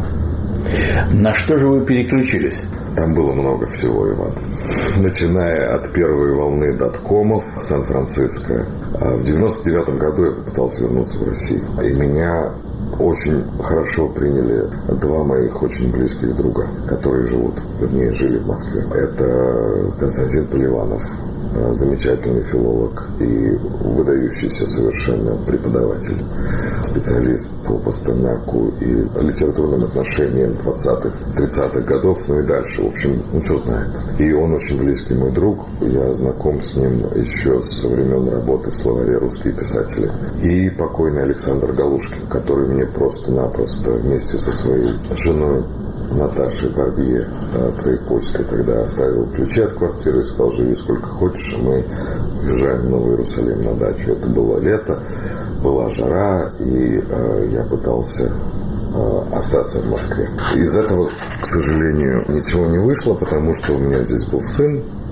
На что же вы переключились? Там было много всего, Иван. Начиная от первой волны доткомов в Сан-Франциско. В девяносто девятом году я попытался вернуться в Россию. И меня очень хорошо приняли два моих очень близких друга, которые живут, вернее, жили в Москве. Это Константин Поливанов, замечательный филолог и выдающийся совершенно преподаватель, специалист по Пастернаку и литературным отношениям двадцатых-тридцатых годов, ну и дальше. В общем, он все знает. И он очень близкий мой друг. Я знаком с ним еще со времен работы в словаре «Русские писатели». И покойный Александр Галушкин, который мне просто-напросто вместе со своей женой Наташей Барбье Троепольской тогда оставил ключи от квартиры и сказал: живи сколько хочешь, а мы уезжаем в Новый Иерусалим на дачу. Это было лето, была жара, и э, я пытался э, остаться в Москве. Из этого, к сожалению, ничего не вышло, потому что у меня здесь был сын,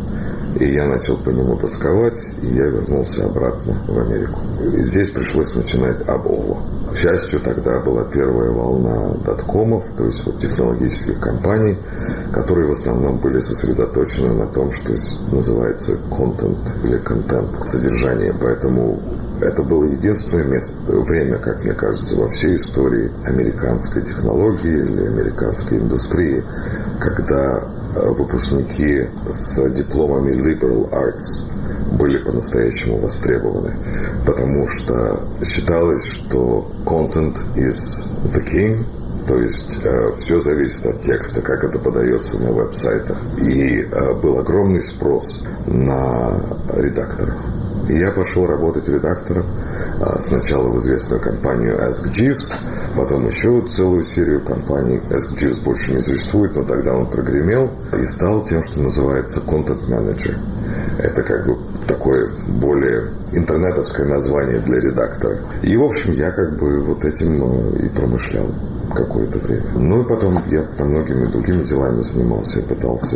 И я начал по нему тосковать, и я вернулся обратно в Америку. И здесь пришлось начинать об ОВО. К счастью, тогда была первая волна доткомов, то есть вот технологических компаний, которые в основном были сосредоточены на том, что называется контент или контент, содержание. Поэтому это было единственное место, время, как мне кажется, во всей истории американской технологии или американской индустрии, когда выпускники с дипломами liberal arts были по-настоящему востребованы, потому что считалось, что content is the king, то есть э, все зависит от текста, как это подается на веб-сайтах. И э, был огромный спрос на редакторов. И я пошел работать редактором э, сначала в известную компанию Ask Jeeves, потом еще целую серию компаний. Ask Jeeves больше не существует, но тогда он прогремел и стал тем, что называется content manager. Это как бы такое более интернетовское название для редактора. И, в общем, я как бы вот этим и промышлял какое-то время. Ну и потом я там многими другими делами занимался. Я пытался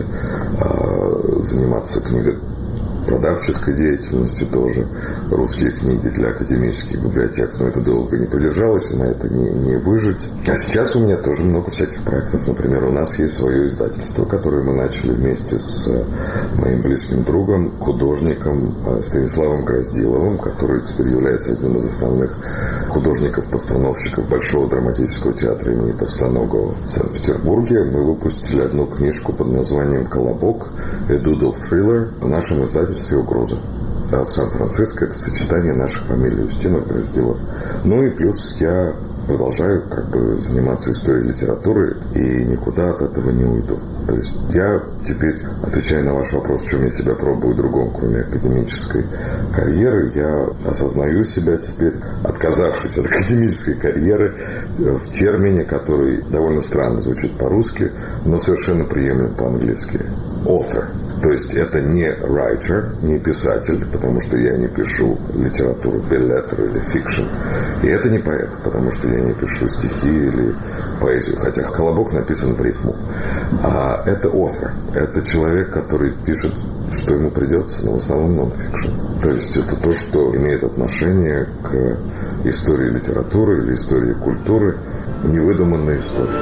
э, заниматься книгопродавческой деятельностью тоже. Русские книги для академических библиотек. Но это долго не продержалось, и на это не, не выжить. А сейчас у меня тоже много всяких проектов. Например, у нас есть свое издательство, которое мы начали вместе с моим близким другом, художником Станиславом Гроздиловым, который теперь является одним из основных художников-постановщиков Большого драматического театра имени Товстоногова в Санкт-Петербурге. Мы выпустили одну книжку под названием «Колобок», «A Doodle Thriller» в нашем издательстве «Угроза». В Сан-Франциско это сочетание наших фамилий Устинов, Гроздилов. Ну и плюс я продолжаю как бы заниматься историей литературы и никуда от этого не уйду. То есть я теперь, отвечая на ваш вопрос, в чем я себя пробую другом, кроме академической карьеры, я осознаю себя теперь, отказавшись от академической карьеры, в термине, который довольно странно звучит по-русски, но совершенно приемлем по-английски. Author. То есть это не writer, не писатель, потому что я не пишу литературу, беллетер или фикшн. И это не поэт, потому что я не пишу стихи или поэзию, хотя «Колобок» написан в рифму. А это author. Это человек, который пишет, что ему придется, но в основном non-fiction. То есть это то, что имеет отношение к истории литературы или истории культуры, невыдуманная история.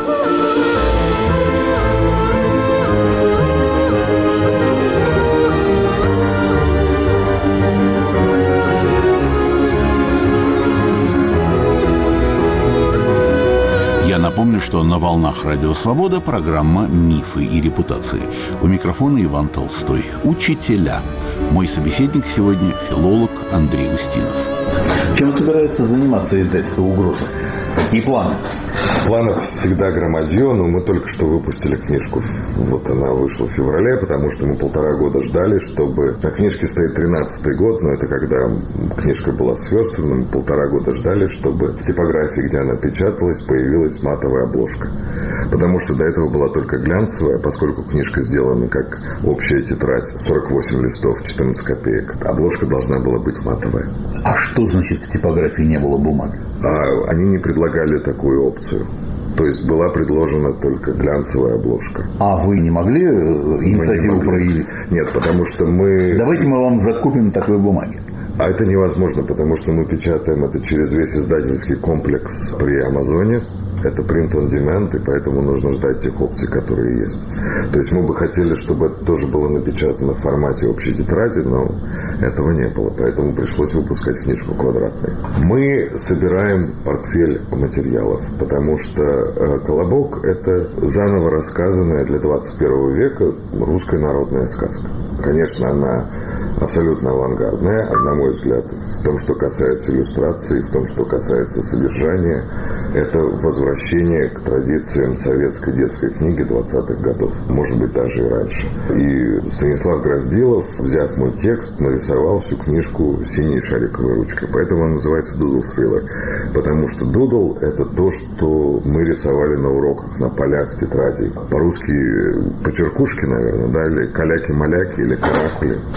Напомню, что на «Волнах Радио Свобода» программа «Мифы и репутации». У микрофона Иван Толстой. Учителя. Мой собеседник сегодня – филолог Андрей Устинов. Чем собирается заниматься издательство «Угроза»? Какие планы? Планов всегда громадье, но мы только что выпустили книжку. Вот она вышла в феврале, потому что мы полтора года ждали, чтобы... На книжке стоит тринадцатый год, но это когда книжка была сверстана, мы полтора года ждали, чтобы в типографии, где она печаталась, появилась матовая обложка. Потому что до этого была только глянцевая, поскольку книжка сделана как общая тетрадь, сорок восемь листов, четырнадцать копеек. Обложка должна была быть матовая. А что значит в типографии не было бумаги? А они не предлагали такую опцию. То есть была предложена только глянцевая обложка. А вы не могли инициативу не могли. проявить? Нет, потому что мы... Давайте мы вам закупим такой бумаги. А это невозможно, потому что мы печатаем это через весь издательский комплекс при Амазоне. Это print on demand, и поэтому нужно ждать тех опций, которые есть. То есть мы бы хотели, чтобы это тоже было напечатано в формате общей тетради, но этого не было, поэтому пришлось выпускать книжку квадратной. Мы собираем портфель материалов, потому что «Колобок» — это заново рассказанная для двадцать первого века русская народная сказка. Конечно, она абсолютно авангардная, на мой взгляд, в том, что касается иллюстрации, в том, что касается содержания. Это возвращение к традициям советской детской книги двадцатых годов, может быть, даже и раньше. И Станислав Гроздилов, взяв мой текст, нарисовал всю книжку синей шариковой ручкой. Поэтому она называется «Doodle Thriller», потому что doodle — это то, что мы рисовали на уроках, на полях тетрадей. По-русски почеркушки, наверное, да, или каляки-маляки, или каракули. Вот вся книга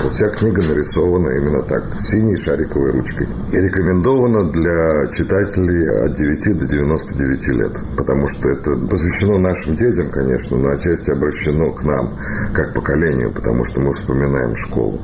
книга нарисована именно так, синей шариковой ручкой. И рекомендована для читателей от девяти до девяноста девяти лет, потому что это посвящено нашим детям, конечно, но отчасти обращено к нам, как поколению, потому что мы вспоминаем школу.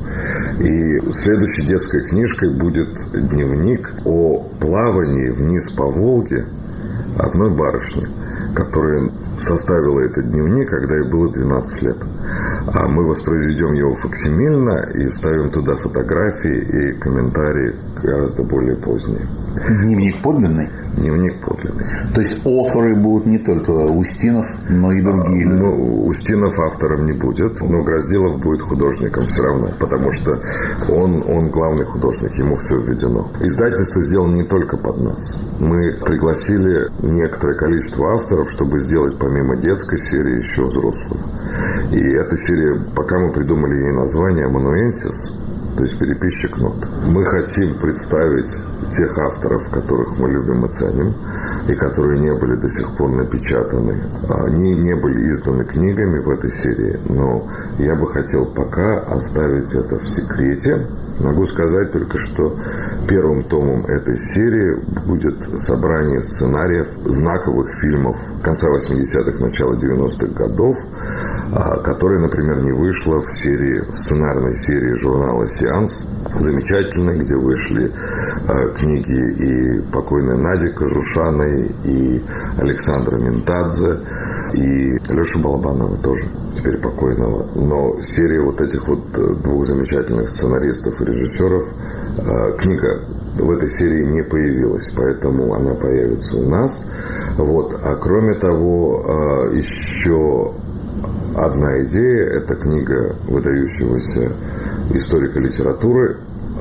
И следующей детской книжкой будет дневник о плавании вниз по Волге одной барышни, которая составила этот дневник, когда ей было двенадцать лет. А мы воспроизведем его факсимильно и вставим туда фотографии и комментарии гораздо более поздние. Дневник подлинный? Дневник подлинный. То есть авторы будут не только Устинов, но и другие а, люди? Ну, Устинов автором не будет, но Гроздилов будет художником все равно, потому что он, он главный художник, ему все введено. Издательство сделано не только под нас. Мы пригласили некоторое количество авторов, чтобы сделать помимо детской серии еще взрослую. И эта серия, пока мы придумали ей название «Амануэнсис», то есть переписчик нот. Мы хотим представить тех авторов, которых мы любим и ценим, и которые не были до сих пор напечатаны. Они не были изданы книгами в этой серии, но я бы хотел пока оставить это в секрете. Могу сказать только, что первым томом этой серии будет собрание сценариев знаковых фильмов конца восьмидесятых, начала девяностых годов, которая, например, не вышла в серии, в сценарной серии журнала «Сеанс», замечательной, где вышли книги и покойной Нади Кожушаной, и Александра Ментадзе, и Леши Балабанова тоже, теперь покойного. Но серия вот этих вот двух замечательных сценаристов и режиссеров, книга в этой серии не появилась, поэтому она появится у нас. Вот. А кроме того, еще одна идея – это книга выдающегося историка литературы,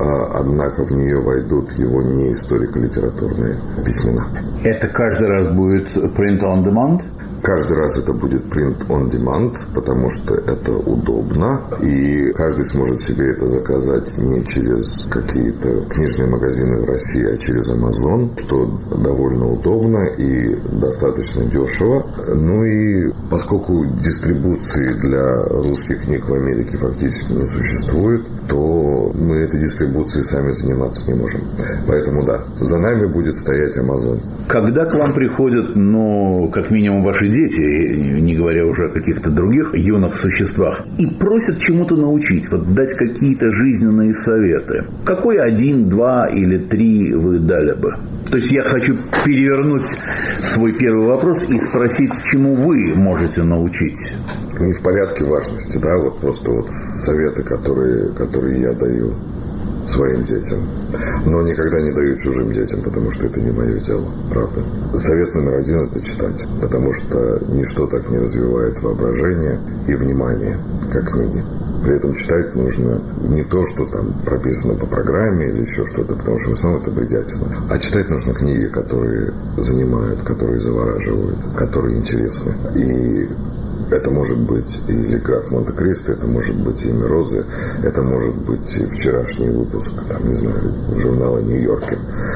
однако в нее войдут его не историко-литературные письмена. Это каждый раз будет print on demand? Каждый раз это будет print on demand, потому что это удобно, и каждый сможет себе это заказать не через какие-то книжные магазины в России, а через Amazon, что довольно удобно и достаточно дешево. Ну и поскольку дистрибуции для русских книг в Америке фактически не существует, то мы этой дистрибуцией сами заниматься не можем. Поэтому да, за нами будет стоять Amazon. Когда к вам приходят, ну, как минимум, ваши дети, не говоря уже о каких-то других юных существах, и просят чему-то научить, вот дать какие-то жизненные советы, какой один, два или три вы дали бы? То есть я хочу перевернуть свой первый вопрос и спросить, чему вы можете научить? Не в порядке важности, да, вот просто вот советы, которые, которые я даю своим детям, но никогда не даю чужим детям, потому что это не мое дело, правда. Совет номер один – это читать, потому что ничто так не развивает воображение и внимание, как книги. При этом читать нужно не то, что там прописано по программе или еще что-то, потому что в основном это бредятина. А читать нужно книги, которые занимают, которые завораживают, которые интересны. И это может быть и «Граф Монте-Кристо», это может быть и «Имя Розы», это может быть и вчерашний выпуск, там, не знаю, журнала «Нью-Йоркер».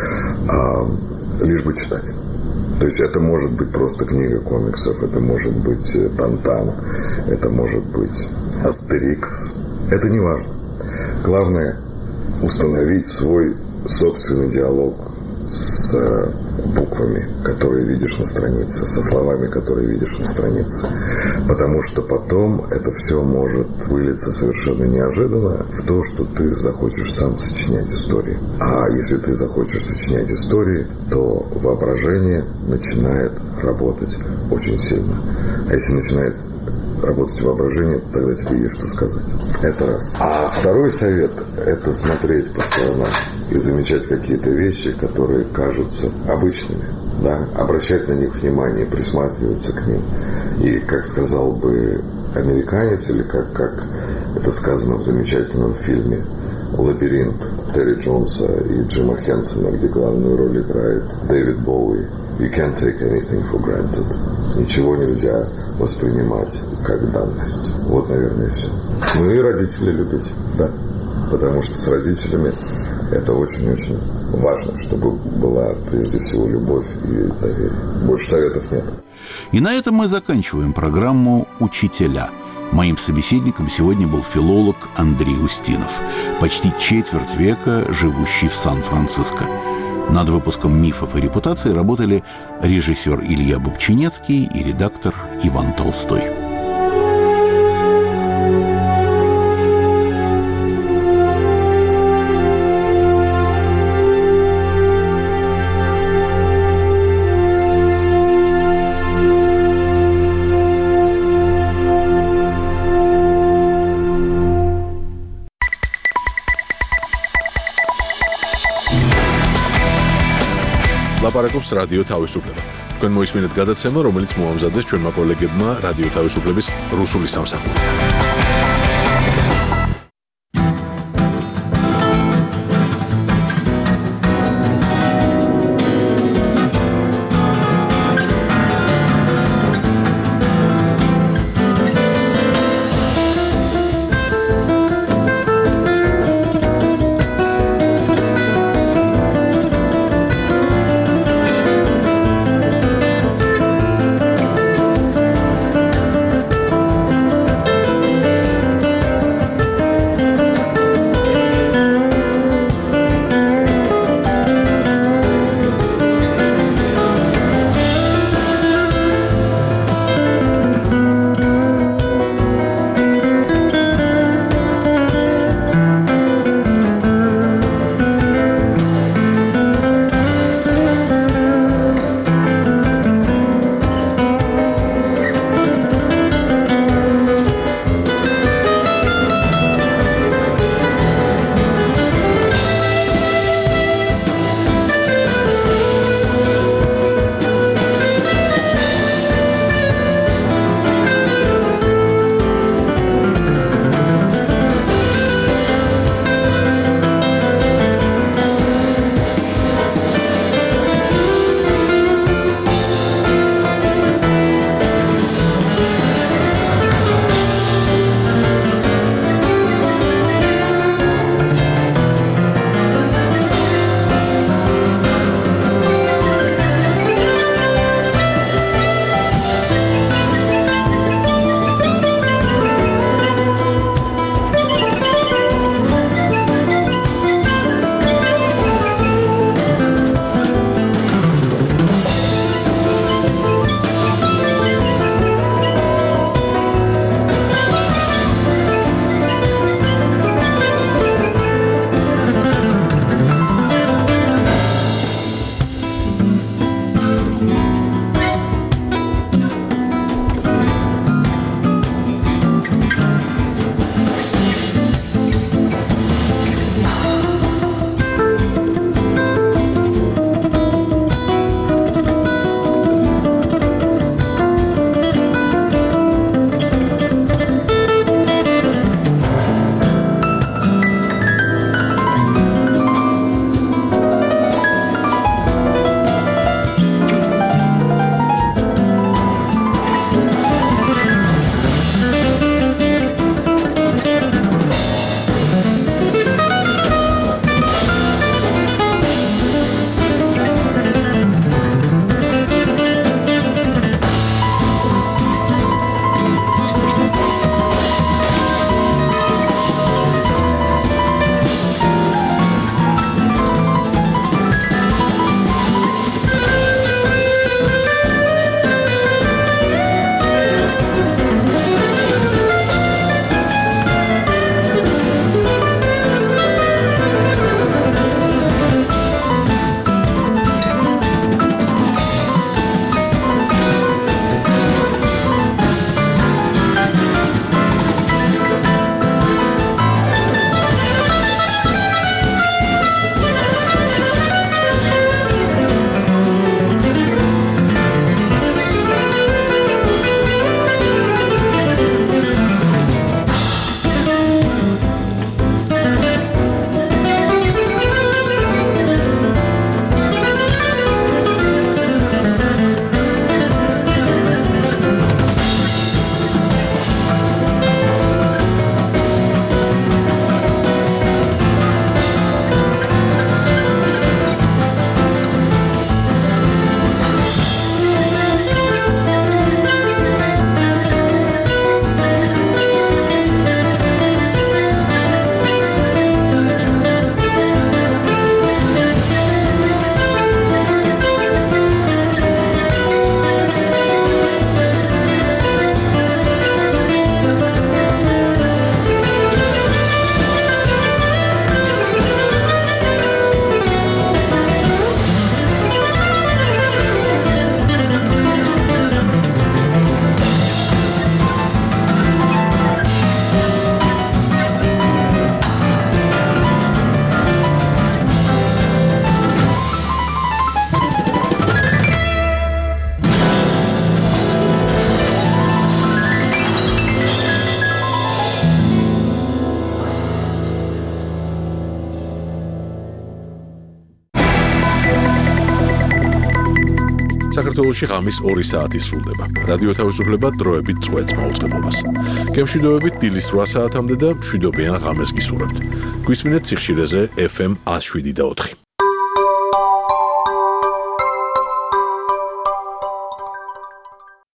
А, лишь бы читать. То есть это может быть просто книга комиксов, это может быть «Тантан», это может быть «Астерикс». Это не важно. Главное – установить свой собственный диалог с буквами, которые видишь на странице, со словами, которые видишь на странице. Потому что потом это все может вылиться совершенно неожиданно в то, что ты захочешь сам сочинять истории. А если ты захочешь сочинять истории, то воображение начинает работать очень сильно. А если начинает работать воображение, тогда тебе есть что сказать. Это раз. А второй совет – это смотреть по сторонам и замечать какие-то вещи, которые кажутся обычными, да? Обращать на них внимание, присматриваться к ним. И, как сказал бы американец, или как, как это сказано в замечательном фильме «Лабиринт» Терри Джонса и Джима Хенсона, где главную роль играет Дэвид Боуи, «You can't take anything for granted». Ничего нельзя воспринимать как данность. Вот, наверное, и все. Ну и родителей любить, да. Потому что с родителями это очень-очень важно, чтобы была прежде всего любовь и доверие. Больше советов нет. И на этом мы заканчиваем программу «Учителя». Моим собеседником сегодня был филолог Андрей Устинов, почти четверть века живущий в Сан-Франциско. Над выпуском «Мифов и репутации» работали режиссер Илья Бобчинецкий и редактор Иван Толстой. ლაპარაკობს რადიო თავისუფლება. თქვენ მოისმინეთ გადაცემა, რომელიც მოამზადეს ჩვენმა კოლეგებმა რადიო თავისუფლების რუსული სამსახურიდან. საქართველოში ღამის ორი საათი სრულდება. რადიო თავისუფლება დროებით წვეთს მაუწყებლობას. გემშვიდობებით დილის რვა საათამდე და მშვიდობიან ღამეს გისურვებთ. გვისმინეთ სიხშირეზე ეფ ემ ათს შვიდი და ოთხი.